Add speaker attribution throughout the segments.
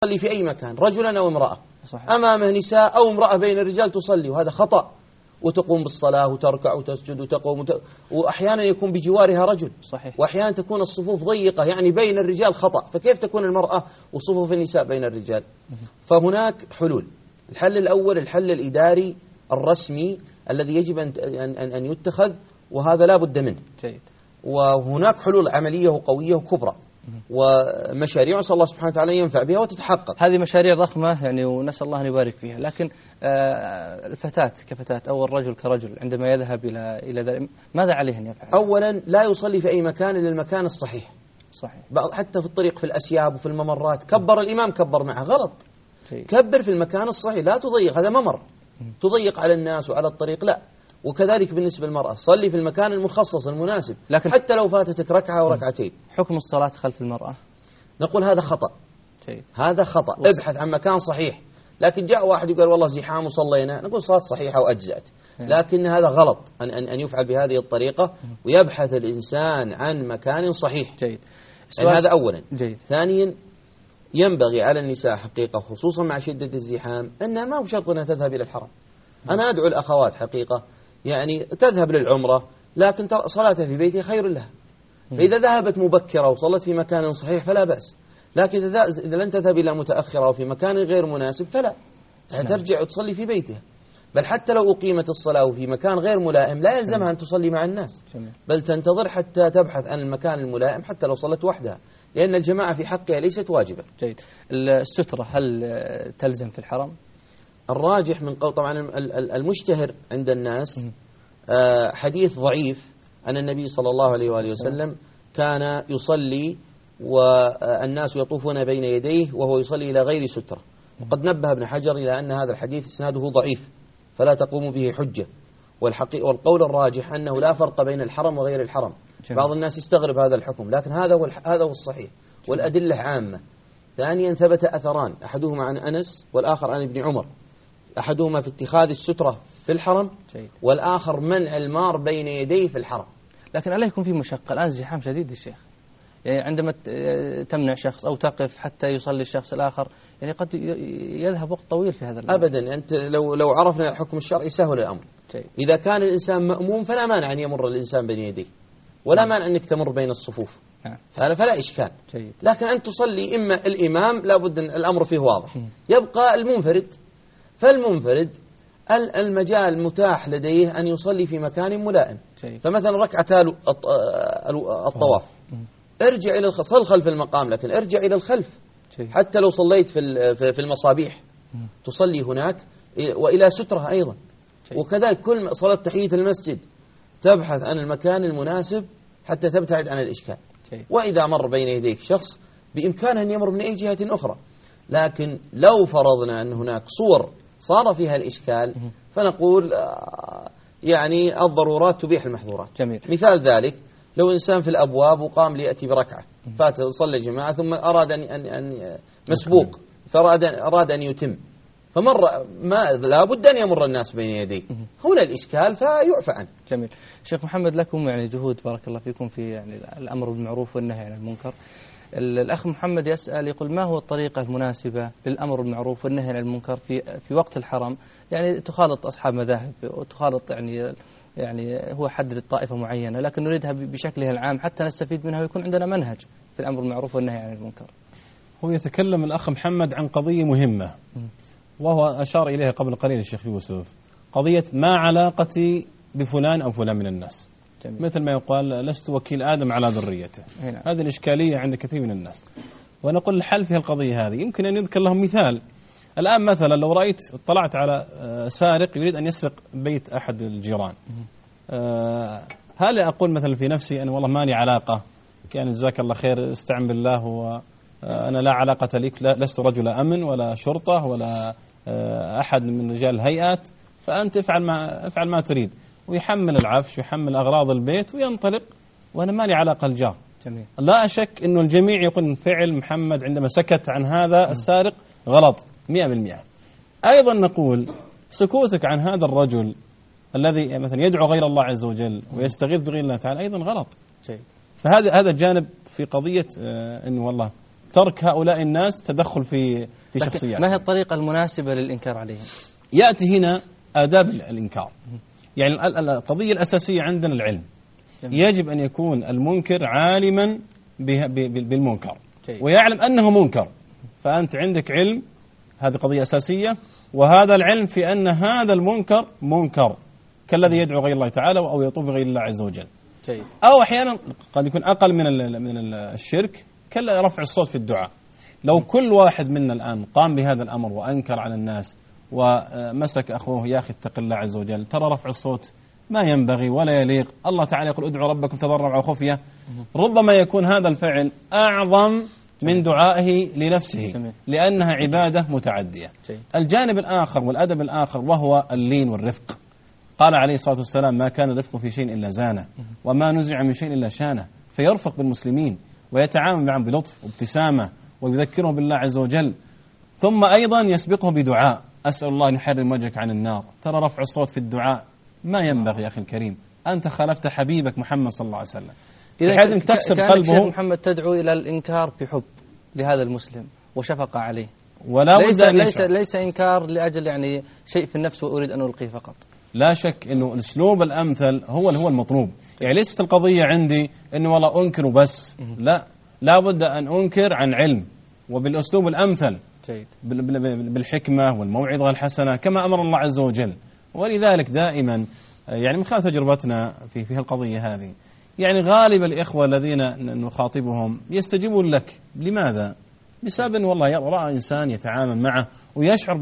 Speaker 1: تصلي في أي مكان، رجلا أو امرأة، أمامه نساء أو امرأة بين الرجال تصلي، وهذا خطأ، وتقوم بالصلاة وتركع وتسجد وتقوم وأحيانا يكون بجوارها رجل،
Speaker 2: صحيح.
Speaker 1: وأحيانا تكون الصفوف ضيقة يعني بين الرجال خطأ، فكيف تكون المرأة وصفوف النساء بين الرجال؟ فهناك حلول. الحل الأول الحل الإداري الرسمي الذي يجب أن يتخذ، وهذا لا بد منه.
Speaker 2: جيد.
Speaker 1: وهناك حلول عملية وقوية وكبرى ومشاريع نسأل الله سبحانه وتعالى ينفع بها وتتحقق.
Speaker 2: هذه مشاريع ضخمة يعني ونسأل الله أن يبارك فيها، لكن الفتاة كفتاة أو الرجل كرجل عندما يذهب إلى ذلك ماذا عليه أن يفعل؟
Speaker 1: أولا لا يصلي في أي مكان إلا المكان الصحيح.
Speaker 2: صحيح.
Speaker 1: حتى في الطريق في الأسياب وفي الممرات كبر الإمام كبر معه، غلط. كبر في المكان الصحيح، لا تضيق، هذا ممر تضيق على الناس وعلى الطريق، لا. وكذلك بالنسبة للمرأة صلي في المكان المخصص المناسب، لكن حتى لو فاتتك ركعة أو ركعتين.
Speaker 2: حكم الصلاة خلف المرأة
Speaker 1: نقول هذا خطأ.
Speaker 2: جيد.
Speaker 1: هذا خطأ. ابحث عن مكان صحيح. لكن جاء واحد يقول والله زحام وصلينا، نقول صلاة صحيحة وأجزأت، لكن هذا غلط أن يفعل بهذه الطريقة، ويبحث الإنسان عن مكان صحيح.
Speaker 2: جيد.
Speaker 1: يعني هذا أولا.
Speaker 2: جيد.
Speaker 1: ثانيا ينبغي على النساء حقيقة خصوصا مع شدة الزحام أنها ما بشرط أنها تذهب إلى الحرم. أنا أدعو الأخوات حقيقة يعني تذهب للعمرة، لكن صلاتها في بيتها خير لها. فإذا ذهبت مبكرة وصلت في مكان صحيح فلا بأس، لكن إذا لن تذهب إلى متأخرة وفي مكان غير مناسب فلا، ترجع وتصلي في بيتها. بل حتى لو أقيمت الصلاة في مكان غير ملائم لا يلزمها أن تصلي مع الناس، بل تنتظر حتى تبحث عن المكان الملائم حتى لو صلت وحدها، لأن الجماعة في حقها ليست واجبة.
Speaker 2: جيد. السترة هل تلزم في الحرم؟
Speaker 1: الراجح من قول طبعا المشتهر عند الناس حديث ضعيف أن النبي صلى الله عليه وآله وسلم كان يصلي والناس يطوفون بين يديه وهو يصلي إلى غير سترة. وقد نبه ابن حجر إلى أن هذا الحديث إسناده ضعيف فلا تقوم به حجة، والقول الراجح أنه لا فرق بين الحرم وغير الحرم. بعض الناس يستغرب هذا الحكم، لكن هذا هو الصحيح والأدلة عامة. ثانيا ثبت أثران، أحدهما عن أنس والآخر عن ابن عمر، أحدهما في اتخاذ السترة في الحرم، والآخر منع المار بين يديه في الحرم.
Speaker 2: لكن ألا يكون في مشقة؟ الآن زحام شديد الشيخ، يعني عندما تمنع شخص أو تقف حتى يصلي الشخص الآخر يعني قد يذهب وقت طويل في هذا الأمر.
Speaker 1: أبدا، أنت لو عرفنا الحكم الشرعي سهل الأمر. إذا كان الإنسان مأموم فلا مانع أن يمر الإنسان بين يديه، ولا مانع أنك تمر بين الصفوف، فلا إشكال. لكن أن تصلي إما الإمام لابد أن الأمر فيه واضح، يبقى المنفرد، فالمنفرد المجال متاح لديه أن يصلي في مكان ملائم. فمثلا ركعتا الطواف ارجع إلى صل خلف المقام، لكن ارجع إلى الخلف. حتى لو صليت في المصابيح تصلي هناك وإلى سترة أيضا. وكذلك كل صلاة تحية المسجد تبحث عن المكان المناسب حتى تبتعد عن الإشكال. وإذا مر بين يديك شخص بإمكانه أن يمر من أي جهة أخرى، لكن لو فرضنا أن هناك صور صار فيها الإشكال فنقول يعني الضرورات تبيح المحظورات.
Speaker 2: جميل.
Speaker 1: مثال ذلك لو إنسان في الأبواب وقام ليأتي بركعة فات صلى جماعة ثم أراد أن مسبوق فأراد أن يتم فمر لا بد أن يمر الناس بين يديه، هنا الإشكال فيعفى عنه.
Speaker 2: جميل. شيخ محمد لكم يعني جهود بارك الله فيكم في يعني الأمر بالمعروف والنهي عن المنكر. الأخ محمد يسأل يقول ما هو الطريقة المناسبة للأمر بالمعروف والنهي عن المنكر في وقت الحرم؟ يعني تخالط أصحاب مذاهب وتخالط يعني هو حدد طائفة معينة، لكن نريدها بشكلها العام حتى نستفيد منها ويكون عندنا منهج في الأمر بالمعروف والنهي عن المنكر.
Speaker 3: هو يتكلم الأخ محمد عن قضية مهمة وهو أشار إليها قبل قليل الشيخ يوسف، قضية ما علاقتي بفلان أو فلان من الناس. جميل. مثل ما يقال لست وكيل آدم على ذريته. هذه الإشكالية عند كثير من الناس، ونقول الحل في القضية هذه يمكن أن يذكر لهم مثال. الآن مثلا لو اطلعت على سارق يريد أن يسرق بيت أحد الجيران، هل أقول مثلا في نفسي أنا والله ماني علاقة، كان جزاك الله خير استعن بالله وأنا لا علاقة لك، لست رجل أمن ولا شرطة ولا أحد من رجال الهيئات، فأنت افعل ما تريد، ويحمل العفش ويحمل أغراض البيت وينطلق وأنا مالي علاقة الجار.
Speaker 2: جميل.
Speaker 1: لا أشك أنه الجميع يقول فعل محمد عندما سكت عن هذا السارق غلط 100%. أيضا نقول سكوتك عن هذا الرجل الذي مثلا يدعو غير الله عز وجل ويستغيث بغير الله تعالى أيضا غلط.
Speaker 2: جيد.
Speaker 1: فهذا الجانب في قضية أنه والله
Speaker 3: ترك هؤلاء الناس تدخل في شخصياتهم.
Speaker 2: ما هي الطريقة المناسبة للإنكار عليهم؟
Speaker 3: يأتي هنا آداب الإنكار. يعني القضية الأساسية عندنا العلم. يجب أن يكون المنكر عالما بالمنكر ويعلم أنه منكر. فأنت عندك علم، هذه قضية أساسية، وهذا العلم في أن هذا المنكر منكر كالذي يدعو غير الله تعالى أو يطوف غير الله عز وجل. أو أحيانا قد يكون أقل من الشرك كرفع الصوت في الدعاء. لو كل واحد منا الآن قام بهذا الأمر وأنكر على الناس ومسك أخوه يا أخي اتق الله عز وجل، ترى رفع الصوت ما ينبغي ولا يليق. الله تعالى يقول ادعوا ربكم تضرعوا وخفية. ربما يكون هذا الفعل أعظم من دعائه لنفسه لأنها عبادة متعدية. الجانب الآخر والأدب الآخر وهو اللين والرفق. قال عليه الصلاة والسلام ما كان الرفق في شيء إلا زانه وما نزع من شيء إلا شانه. فيرفق بالمسلمين ويتعامل معهم بلطف وابتسامة ويذكرهم بالله عز وجل، ثم أيضا يسبقه بدعاء أسأل الله أن يحرم وجهك عن النار. ترى رفع الصوت في الدعاء ما ينبغي يا أخي الكريم، أنت خالفت حبيبك محمد صلى الله عليه وسلم.
Speaker 2: إذا تكسب قلبه. شيخ محمد تدعو إلى الإنكار بحب لهذا المسلم وشفقة عليه،
Speaker 3: ولا
Speaker 2: ليس إنكار لأجل يعني شيء في النفس وأريد أن ألقيه فقط.
Speaker 3: لا شك أنه الأسلوب الأمثل هو المطلوب. يعني ليست القضية عندي أنه والله أنكر وبس، لا بد أن أنكر عن علم وبالأسلوب الأمثل بالحكمة والموعظة الحسنة كما أمر الله عز وجل. ولذلك دائما يعني من خلال تجربتنا في القضية هذه، يعني غالب الإخوة الذين نخاطبهم يستجيبون لك. لماذا؟ بسبب والله رأى إنسان يتعامل معه ويشعر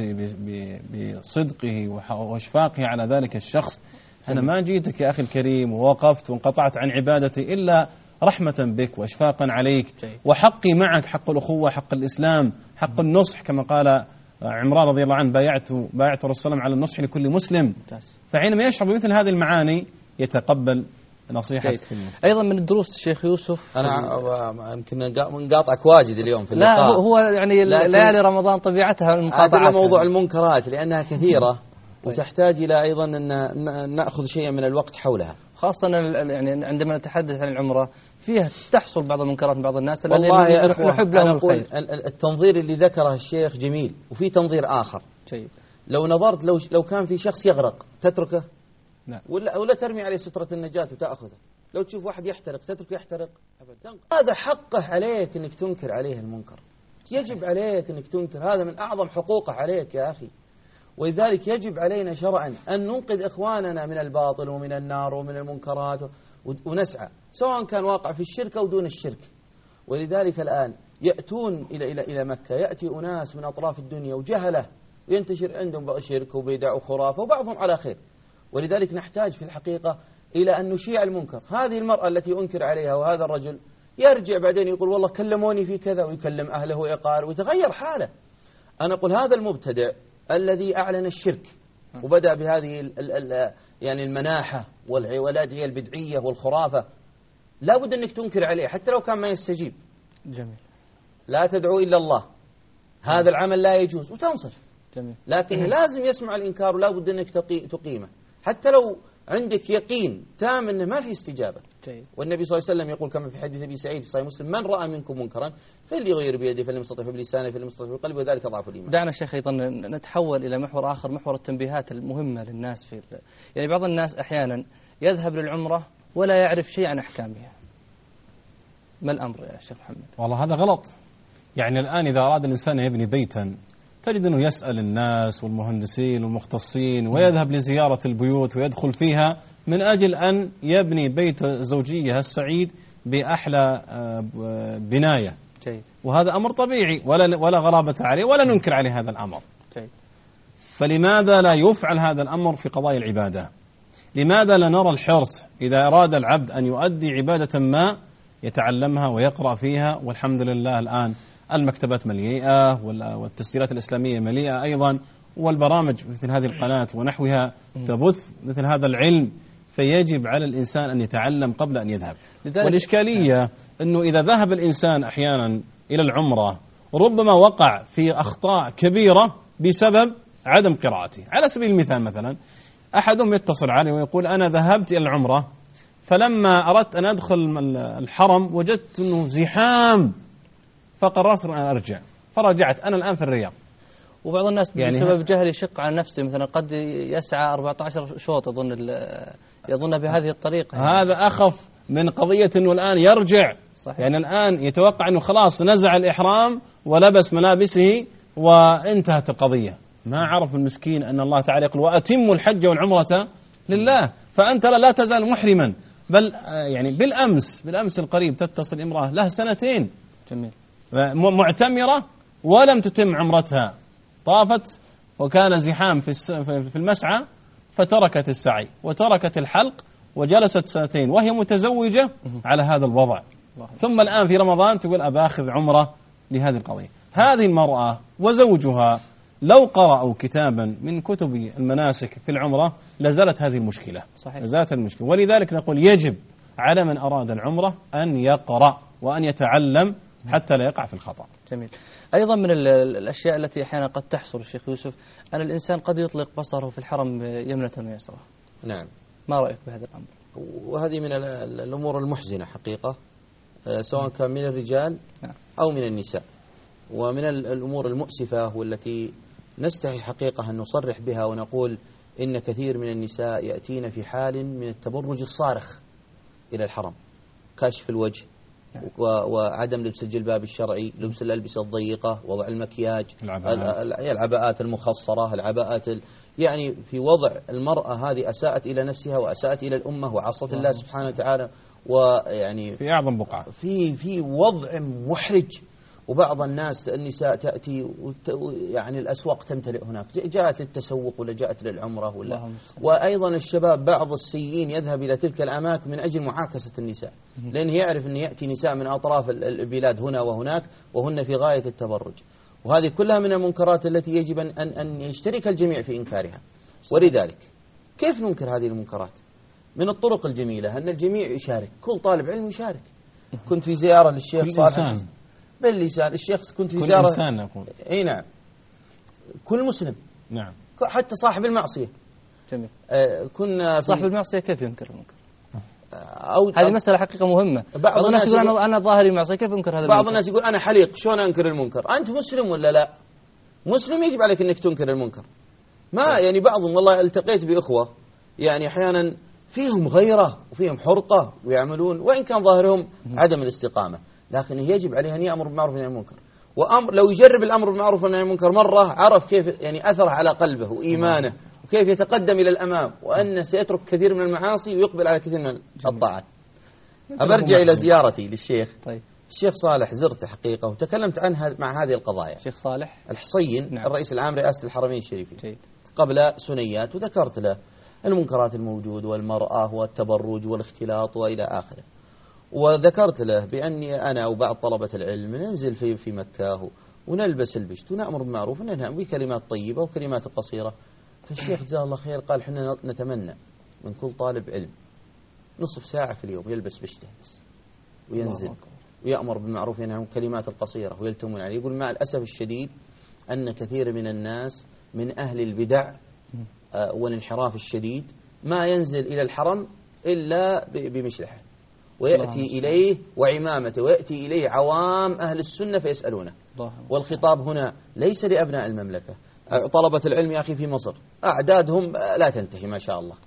Speaker 3: بصدقه وإشفاقه على ذلك الشخص. أنا ما جيتك يا أخي الكريم ووقفت وانقطعت عن عبادتي إلا رحمة بك وإشفاقا عليك، وحقي معك حق الأخوة، حق الإسلام، حق النصح كما قال عمران رضي الله عنه بايعت الرسول على النصح لكل مسلم. فحينما يشعر بمثل هذه المعاني يتقبل نصيحة.
Speaker 2: أيضا من الدروس الشيخ يوسف،
Speaker 1: أنا يمكن نقاطعك واجد اليوم في اللقاء.
Speaker 2: لا هو يعني ليالي رمضان طبيعتها المقاطعة.
Speaker 1: هذا موضوع المنكرات لأنها كثيرة وتحتاج إلى أيضا أن نأخذ شيئا من الوقت حولها،
Speaker 2: خاصة يعني عندما نتحدث عن العمرة فيها تحصل بعض المنكرات من بعض الناس
Speaker 1: الذين نحب لهم الخير. التنظير اللي ذكره الشيخ جميل، وفي تنظير آخر جيد. لو نظرت لو كان في شخص يغرق تتركه؟ لا. ولا ترمي عليه سترة النجاة وتأخذه؟ لو تشوف واحد يحترق تتركه يحترق؟ أبدا. هذا حقه عليك أنك تنكر عليه المنكر، يجب عليك أنك تنكر، هذا من أعظم حقوقه عليك يا أخي. ولذلك يجب علينا شرعا أن ننقذ إخواننا من الباطل ومن النار ومن المنكرات ونسعى سواء كان واقع في الشرك أو دون الشرك. ولذلك الآن يأتون إلى مكة، يأتي أناس من أطراف الدنيا وجهله وينتشر عندهم شرك وبدع وخرافة وبعضهم على خير. ولذلك نحتاج في الحقيقة إلى أن نشيع المنكر. هذه المرأة التي أنكر عليها وهذا الرجل يرجع بعدين يقول والله كلموني في كذا ويكلم أهله ويقارب ويتغير حاله. أنا أقول هذا المبتدع الذي أعلن الشرك وبدأ بهذه يعني المناحة والأدعية البدعية والخرافة، لا بد أنك تنكر عليه حتى لو كان ما يستجيب.
Speaker 2: جميل.
Speaker 1: لا تدعو إلا الله، هذا العمل لا يجوز وتنصرف.
Speaker 2: جميل.
Speaker 1: لكن لازم يسمع الإنكار ولا بد أنك تقيمه حتى لو عندك يقين تام أنه ما في استجابة.
Speaker 2: جيد.
Speaker 1: والنبي صلى الله عليه وسلم يقول كما في حديث أبي سعيد في صحيح مسلم من رأى منكم منكرا فليغير بيده فلم يستطع بلسانه فلم يستطع بقلبه وذلك ضعف الإيمان.
Speaker 2: دعنا شيخ أيضا نتحول إلى محور آخر، محور التنبيهات المهمة للناس يعني بعض الناس أحيانا يذهب للعمرة ولا يعرف شيء عن أحكامها. ما الأمر يا شيخ محمد؟
Speaker 3: والله هذا غلط. يعني الآن إذا أراد الإنسان يبني بيتا تجد أنه يسأل الناس والمهندسين والمختصين ويذهب لزيارة البيوت ويدخل فيها من أجل أن يبني بيت زوجية السعيد بأحلى بناية.
Speaker 2: جيد.
Speaker 3: وهذا أمر طبيعي ولا غرابة عليه ولا ننكر عليه هذا الأمر.
Speaker 2: جيد.
Speaker 3: فلماذا لا يفعل هذا الأمر في قضايا العبادة؟ لماذا لا نرى الحرص إذا أراد العبد أن يؤدي عبادة ما يتعلمها ويقرأ فيها؟ والحمد لله الآن المكتبات مليئة والتسجيلات الإسلامية مليئة أيضا، والبرامج مثل هذه القناة ونحوها تبث مثل هذا العلم. فيجب على الإنسان أن يتعلم قبل أن يذهب. والإشكالية أنه إذا ذهب الإنسان أحيانا إلى العمرة ربما وقع في أخطاء كبيرة بسبب عدم قراءته. على سبيل المثال مثلا أحدهم يتصل علي ويقول أنا ذهبت إلى العمرة فلما أردت أن أدخل الحرم وجدت أنه زحام، فقررت أن أرجع، فرجعت أنا الآن في الرياض.
Speaker 2: وبعض الناس يعني بسبب جهل يشق على نفسه، مثلا قد يسعى 14 شوط يظن بهذه الطريقة
Speaker 3: يعني. هذا أخف من قضية أنه الآن يرجع.
Speaker 2: صحيح.
Speaker 3: يعني الآن يتوقع أنه خلاص نزع الإحرام ولبس ملابسه وانتهت القضية، ما عرف المسكين أن الله تعالى يقول وأتموا الحج والعمرة لله، فأنت لا تزال محرما. بل يعني بالأمس القريب تتصل امرأة لها 2 سنين
Speaker 2: جميل
Speaker 3: معتمرة ولم تتم عمرتها، طافت وكان زحام في المسعى فتركت السعي وتركت الحلق وجلست 2 سنين وهي متزوجة على هذا الوضع، ثم الآن في رمضان تقول أباخذ عمرة لهذه القضية. هذه المرأة وزوجها لو قرأوا كتابا من كتب المناسك في العمرة لزالت هذه المشكلة.
Speaker 2: صحيح.
Speaker 3: لزالت المشكلة. ولذلك نقول يجب على من أراد العمرة أن يقرأ وأن يتعلم حتى لا يقع في الخطأ.
Speaker 2: جميل. أيضا من الأشياء التي أحيانا قد تحصل الشيخ يوسف أن الإنسان قد يطلق بصره في الحرم يمنة ويسرى.
Speaker 1: نعم.
Speaker 2: ما رأيك بهذا الأمر؟
Speaker 1: وهذه من الأمور المحزنة حقيقة، سواء كان من الرجال أو من النساء، ومن الأمور المؤسفة والتي نستحي حقيقة أن نصرح بها ونقول إن كثير من النساء يأتين في حال من التبرج الصارخ إلى الحرم، كشف الوجه وعدم لبس الجلباب الشرعي، لبس الألبسة الضيقة، وضع المكياج، العباءات المخصرة، العباءات يعني في وضع المرأة هذه أساءت إلى نفسها وأساءت إلى الأمة وعصت الله سبحانه وتعالى، ويعني
Speaker 3: في أعظم بقعة
Speaker 1: في وضع محرج. وبعض النساء تأتي يعني الأسواق تمتلئ هناك، جاءت للتسوق ولا جاءت للعمرة ولا، وأيضا الشباب بعض السيئين يذهب إلى تلك الأماكن من أجل معاكسة النساء، لأنه يعرف أن يأتي نساء من أطراف البلاد هنا وهناك وهن في غاية التبرج، وهذه كلها من المنكرات التي يجب أن يشترك الجميع في إنكارها. ولذلك كيف ننكر هذه المنكرات؟ من الطرق الجميلة أن الجميع يشارك، كل طالب علم يشارك. كنت في زيارة للشيخ صالح باللسان، الشيخ كنت في زيارة،
Speaker 3: كل إنسان نقول
Speaker 1: أي نعم، كل مسلم،
Speaker 3: نعم،
Speaker 1: حتى صاحب المعصية.
Speaker 2: جميل.
Speaker 1: كنا
Speaker 2: صاحب المعصية كيف ينكر المنكر؟ هذه مسألة حقيقة مهمة.
Speaker 1: بعض
Speaker 2: الناس يقول أنا ظاهري معصية، كيف أنكر هذا؟
Speaker 1: بعض الناس يقول أنا حليق، شلون أنكر المنكر؟ أنت مسلم ولا لا؟ مسلم يجب عليك أنك تنكر المنكر. ما يعني بعضهم والله التقيت بإخوة يعني أحيانا فيهم غيرة وفيهم حرقة ويعملون وإن كان ظاهرهم عدم الاستقامة، لكن يجب عليه أن يأمر بالمعروف والنهي عن المنكر. وأمر لو يجرب الأمر بالمعروف والنهي عن المنكر مرة، عرف كيف يعني أثره على قلبه وإيمانه وكيف يتقدم إلى الأمام، وأنه سيترك كثير من المعاصي ويقبل على كثير من الطاعات. أبرجع إلى زيارتي للشيخ.
Speaker 2: طيب.
Speaker 1: الشيخ صالح زرته حقيقة وتكلمت عنها مع هذه القضايا.
Speaker 2: الشيخ صالح
Speaker 1: الحصين. نعم. الرئيس العام رئاسة الحرمين الشريفين.
Speaker 2: جيد.
Speaker 1: قبل سنيات، وذكرت له المنكرات الموجود والمرأة والتبرج والاختلاط وإلى آخره، وذكرت له بأني أنا وبعض طلبة العلم ننزل في مكة ونلبس البشت ونأمر بالمعروف وننهى بكلمات طيبة وكلمات قصيرة. فالشيخ جزاه الله خير قال حنا نتمنى من كل طالب علم نصف ساعة في اليوم يلبس بشته بس وينزل ويأمر بالمعروف وينهى عن الكلمات القصيرة ويلتمون عليه. يقول مع الأسف الشديد أن كثير من الناس من أهل البدع والانحراف الشديد ما ينزل إلى الحرم إلا بمشلحه، ويأتي إليه وعمامته، ويأتي إليه عوام أهل السنة فيسألونه. والخطاب هنا ليس لأبناء المملكة. طلبة العلم يا أخي في مصر أعدادهم لا تنتهي ما شاء الله،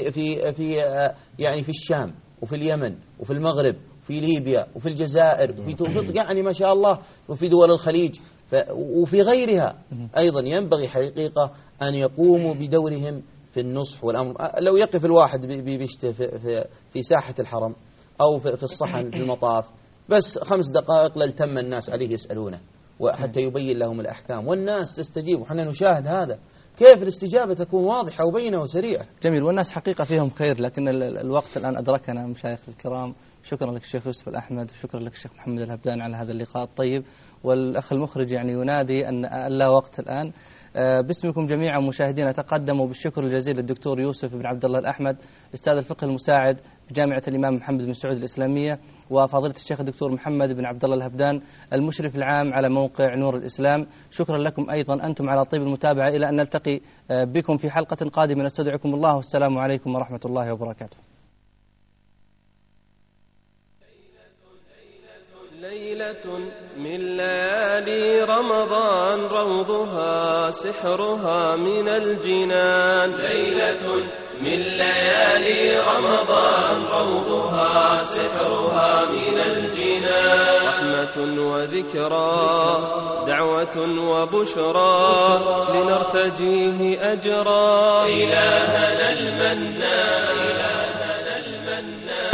Speaker 1: في يعني في الشام وفي اليمن وفي المغرب وفي ليبيا وفي الجزائر وفي يعني ما شاء الله، وفي دول الخليج وفي غيرها أيضا. ينبغي حقيقة أن يقوموا بدورهم في النصح والأمر. لو يقف الواحد بيشته في ساحة الحرم أو في الصحن في المطاف بس 5 دقائق لالتم الناس عليه يسألونه وحتى يبين لهم الأحكام والناس تستجيب، وحنا نشاهد هذا كيف الاستجابة تكون واضحة وبينة وسريعة.
Speaker 2: جميل. والناس حقيقة فيهم خير، لكن الوقت الآن أدركنا مشايخ الكرام. شكرا لك الشيخ يوسف الأحمد، وشكرا لك الشيخ محمد الهبدان على هذا اللقاء الطيب. والأخ المخرج يعني ينادي أن لا وقت الآن. باسمكم جميعا مشاهدين أتقدم بالشكر الجزيل للدكتور يوسف بن عبد الله الأحمد، أستاذ الفقه المساعد بجامعة الإمام محمد بن سعود الإسلامية، وفضيلة الشيخ الدكتور محمد بن عبد الله الهبدان المشرف العام على موقع نور الإسلام. شكرا لكم أيضا أنتم على طيب المتابعة. إلى أن نلتقي بكم في حلقة قادمة، نستودعكم الله والسلام عليكم ورحمة الله وبركاته.
Speaker 4: ليلة من ليالي رمضان روضها سحرها من الجنان، ليلة من ليالي رمضان روضها سحرها من الجنان، رحمة وذكرى دعوة وبشرى لنرتجيه أجرا إلهنا المنان.